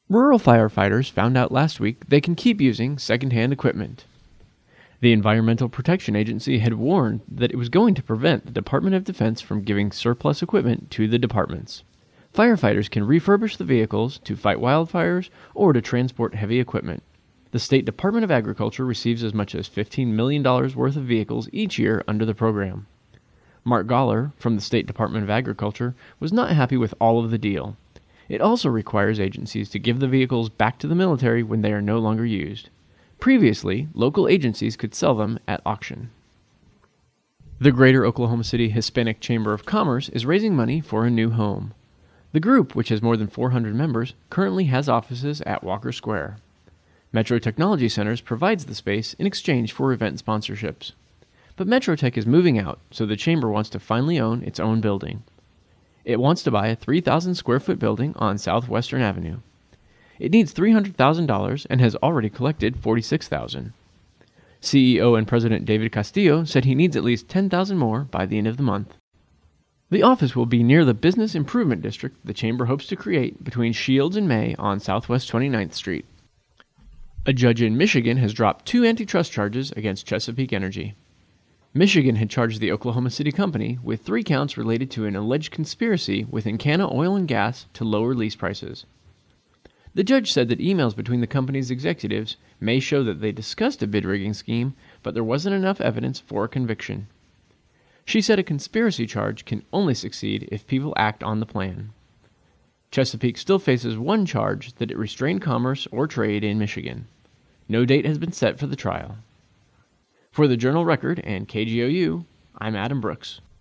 Rural firefighters found out last week they can keep using secondhand equipment. The Environmental Protection Agency had warned that it was going to prevent the Department of Defense from giving surplus equipment to the departments. Firefighters can refurbish the vehicles to fight wildfires or to transport heavy equipment. The State Department of Agriculture receives as much as $15 million worth of vehicles each year under the program. Mark Goller, from the State Department of Agriculture, was not happy with all of the deal. It also requires agencies to give the vehicles back to the military when they are no longer used. Previously, local agencies could sell them at auction. The Greater Oklahoma City Hispanic Chamber of Commerce is raising money for a new home. The group, which has more than 400 members, currently has offices at Walker Square. Metro Technology Centers provides the space in exchange for event sponsorships. But MetroTech is moving out, so the chamber wants to finally own its own building. It wants to buy a 3,000 square foot building on Southwestern Avenue. It needs $300,000 and has already collected $46,000. CEO and President David Castillo said he needs at least $10,000 more by the end of the month. The office will be near the Business Improvement District the chamber hopes to create between Shields and May on Southwest 29th Street. A judge in Michigan has dropped 2 antitrust charges against Chesapeake Energy. Michigan had charged the Oklahoma City company with 3 counts related to an alleged conspiracy with Encana Oil and Gas to lower lease prices. The judge said that emails between the company's executives may show that they discussed a bid rigging scheme, but there wasn't enough evidence for a conviction. She said a conspiracy charge can only succeed if people act on the plan. Chesapeake still faces one charge that it restrained commerce or trade in Michigan. No date has been set for the trial. For the Journal Record and KGOU, I'm Adam Brooks.